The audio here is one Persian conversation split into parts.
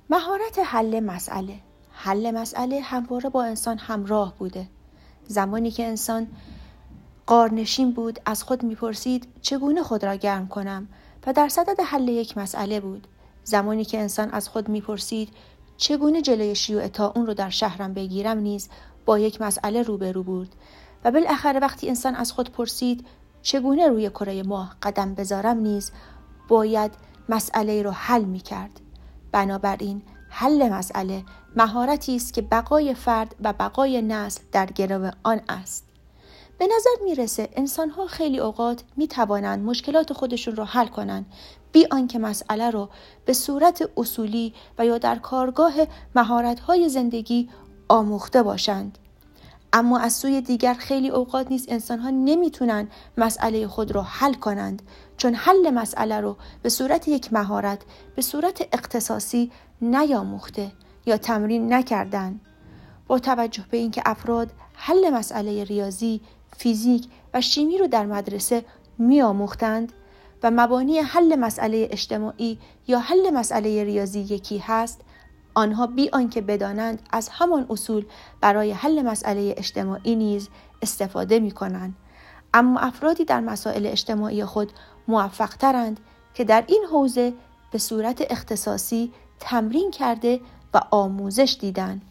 مهارت حل مسئله همواره با انسان همراه بوده. زمانی که انسان غارنشین بود از خود میپرسید چگونه خود را گرم کنم و در صدد حل یک مسئله بود. زمانی که انسان از خود میپرسید چگونه جلوی شیوع طاعون رو در شهرم بگیرم نیز با یک مسئله روبرو بود و بالاخره وقتی انسان از خود پرسید چگونه روی کره ماه قدم بذارم نیز باید مسئله رو حل میکرد. بنابراین حل مسئله مهارتی است که بقای فرد و بقای نسل در گرو آن است. به نظر میرسه انسان‌ها خیلی اوقات میتوانند مشکلات خودشون رو حل کنند بی آنکه مسئله رو به صورت اصولی و یا در کارگاه مهارت‌های زندگی آموخته باشند. اما از سوی دیگر خیلی اوقات نیست انسان‌ها نمیتونن مسئله خود رو حل کنند چون حل مسئله رو به صورت یک مهارت به صورت اختصاصی نیاموخته یا تمرین نکردن. با توجه به اینکه افراد حل مسئله ریاضی، فیزیک و شیمی رو در مدرسه میآموختند و مبانی حل مسئله اجتماعی یا حل مسئله ریاضی یکی هست، آنها بی آنکه بدانند از همان اصول برای حل مسئله اجتماعی نیز استفاده می کنند. اما افرادی در مسائل اجتماعی خود موفق ترند که در این حوزه به صورت اختصاصی تمرین کرده و آموزش دیدند.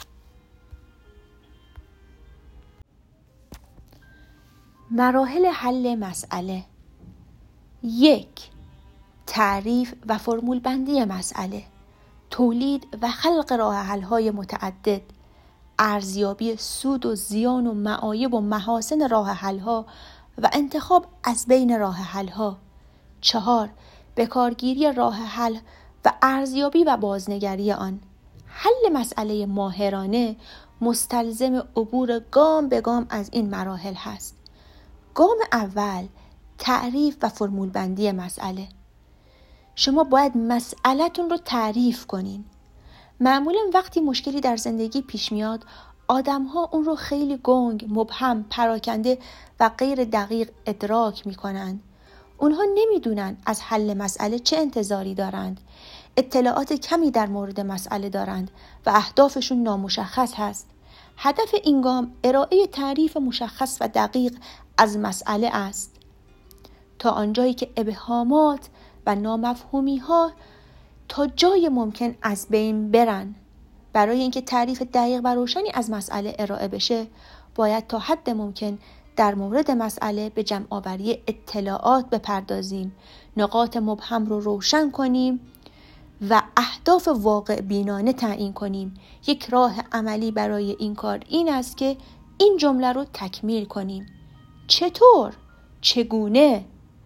مراحل حل مسئله: 1. تعریف و فرمول بندی مسئله، تولید و خلق راه حل‌های متعدد، ارزیابی سود و زیان و معایب و محاسن راه حل‌ها و انتخاب از بین راه حل‌ها. 4. به کارگیری راه حل و ارزیابی و بازنگری آن. حل مسئله ماهرانه مستلزم عبور گام به گام از این مراحل هست. گام اول، تعریف و فرمول بندی مسئله. شما باید مسئله‌تون رو تعریف کنین. معمولا وقتی مشکلی در زندگی پیش میاد، آدم‌ها اون رو خیلی گنگ، مبهم، پراکنده و غیر دقیق ادراک می‌کنند. اونها نمی‌دونن از حل مسئله چه انتظاری دارند. اطلاعات کمی در مورد مسئله دارند و اهدافشون نامشخص هست. هدف این گام ارائه تعریف مشخص و دقیق از مسئله است تا آنجایی که ابهامات و نامفهومی‌ها تا جای ممکن از بین برن. برای اینکه تعریف دقیق و روشنی از مسئله ارائه بشه، باید تا حد ممکن در مورد مسئله به جمع آوری اطلاعات بپردازیم، نقاط مبهم رو روشن کنیم و اهداف واقع بینانه تعیین کنیم. یک راه عملی برای این کار این است که این جمله رو تکمیل کنیم. چطور؟ چگونه؟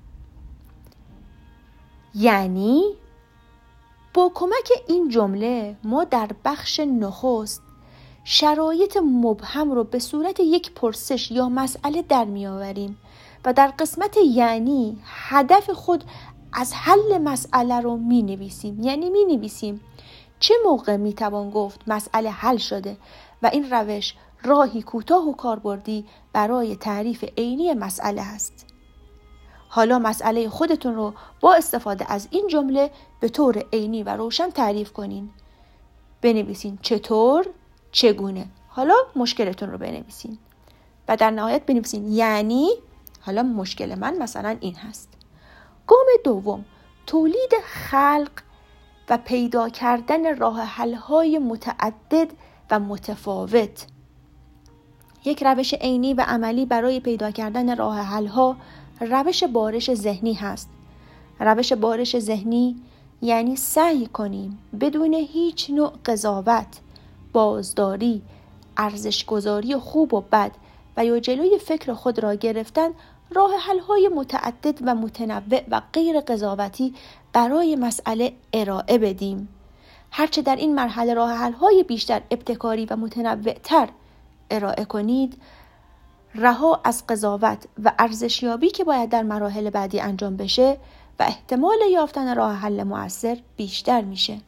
یعنی با کمک این جمله ما در بخش نخست شرایط مبهم رو به صورت یک پرسش یا مسئله در می آوریم و در قسمت یعنی هدف خود از حل مسئله رو می نویسیم. یعنی می نویسیم چه موقع می توان گفت مسئله حل شده و این روش راهی کوتاه و کاربردی برای تعریف عینی مسئله است. حالا مسئله خودتون رو با استفاده از این جمله به طور عینی و روشن تعریف کنین. بنویسین چطور، چگونه. حالا مشکلتون رو بنویسین و در نهایت بنویسین یعنی حالا مشکل من مثلا این هست. گام دوم، تولید، خلق و پیدا کردن راه حل‌های متعدد و متفاوت. یک روش عینی و عملی برای پیدا کردن راه حل‌ها روش بارش ذهنی هست. روش بارش ذهنی یعنی سعی کنیم بدون هیچ نوع قضاوت، بازداری، ارزش‌گذاری خوب و بد و یا جلوی فکر خود را گرفتن راه حل‌های متعدد و متنوع و غیر قضاوتی برای مسئله ارائه بدیم. هرچه در این مرحله راه حل‌های بیشتر ابتکاری و متنوع‌تر ارائه کنید، رها از قضاوت و ارزشیابی که باید در مراحل بعدی انجام بشه و احتمال یافتن راه حل مؤثر بیشتر میشه.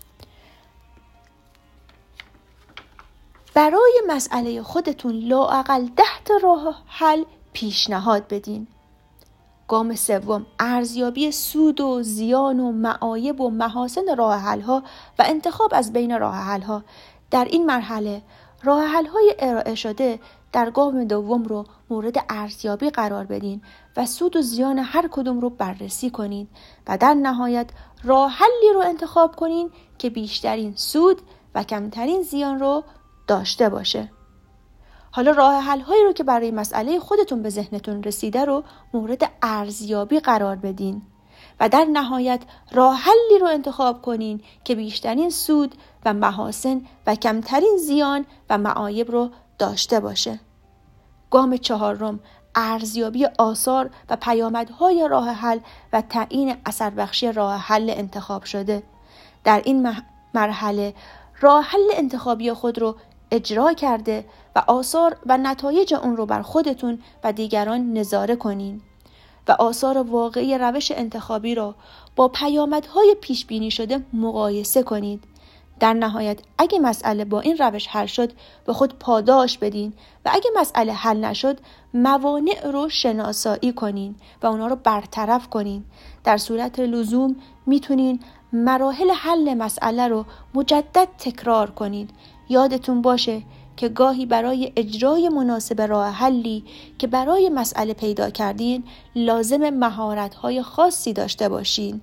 برای مسئله خودتون لااقل 10 تا راه حل پیشنهاد بدین. گام سوم، ارزیابی سود و زیان و معایب و محاسن راه حل‌ها و انتخاب از بین راه حل‌ها. در این مرحله راه حل‌های ارائه شده در گام دوم رو مورد ارزیابی قرار بدین و سود و زیان هر کدوم رو بررسی کنید و در نهایت راه حلی رو انتخاب کنین که بیشترین سود و کمترین زیان رو داشته باشه. حالا راه حل هایی رو که برای مسئله خودتون به ذهنتون رسیده رو مورد ارزیابی قرار بدین و در نهایت راه حلی رو انتخاب کنین که بیشترین سود و محاسن و کمترین زیان و معایب رو داشته باشه. گام چهارم، ارزیابی آثار و پیامدهای راه حل و تعیین اثربخشی راه حل انتخاب شده. در این مرحله راه حل انتخابی خود رو اجرا کرده و آثار و نتایج اون رو بر خودتون و دیگران نظاره کنین و آثار واقعی روش انتخابی رو با پیامدهای پیش بینی شده مقایسه کنید. در نهایت اگه مسئله با این روش حل شد به خود پاداش بدین و اگه مسئله حل نشد موانع رو شناسایی کنین و اونا رو برطرف کنین. در صورت لزوم میتونین مراحل حل مسئله رو مجدد تکرار کنید. یادتون باشه که گاهی برای اجرای مناسب راه حلی که برای مسئله پیدا کردین لازم مهارت‌های خاصی داشته باشین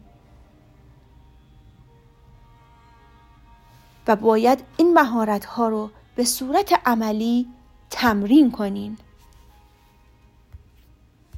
و باید این مهارت‌ها رو به صورت عملی تمرین کنین.